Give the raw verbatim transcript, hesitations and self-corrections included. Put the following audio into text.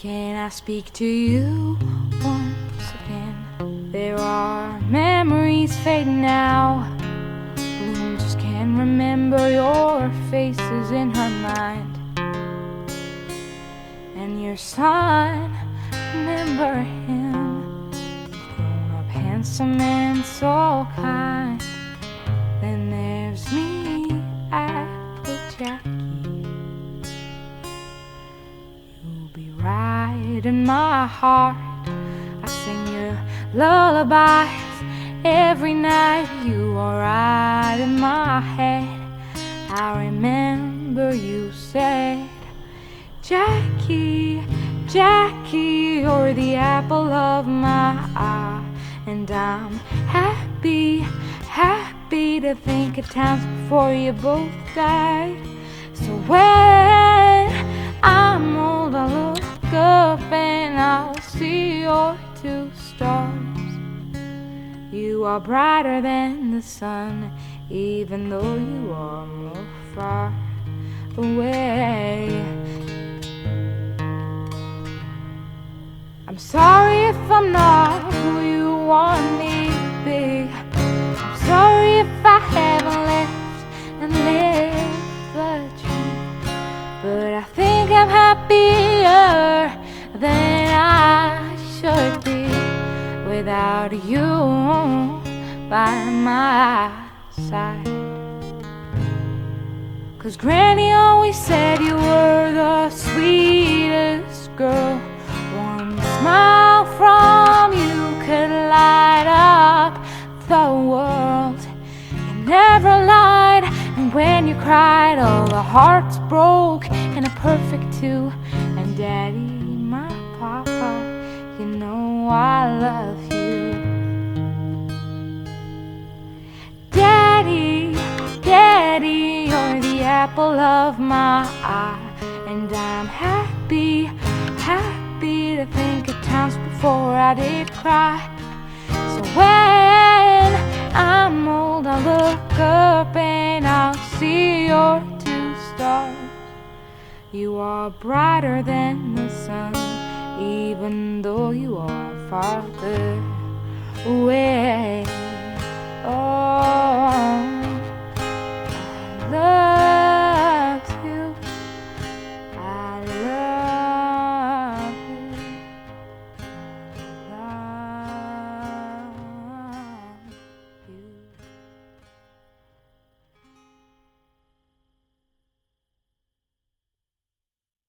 Can I speak to you once again? There are memories fading now. Bloom just can't remember your faces in her mind. And your son, remember him? He's grown up handsome and so kind. Then there's me, Apple Jackie. You'll be right in my heart. I sing your lullabies every night. You are right in my head. I remember you said, Jackie, Jackie, you're the apple of my eye. And I'm happy, happy to think of times before you both died. So when I'm old, I'll look up and I'll see your two stars. You are brighter than the sun, even though you are more far away. I'm sorry if I'm not who you want me to be. I'm sorry if I haven't lived and lived the dream. But I think I'm happier than I should be without you by my side. 'Cause Granny always said you were the sweetest girl. One smile from you could light up the world. You never lied, and when you cried, all the hearts broke in a perfect two. And Daddy, my papa, you know I love you. Daddy, Daddy, you're the apple of my eye. And I'm happy, happy to think of times before I did cry. So when I'm old, I'll look up and I'll see your two stars. You are brighter than the sun, even though you are farther away. Oh.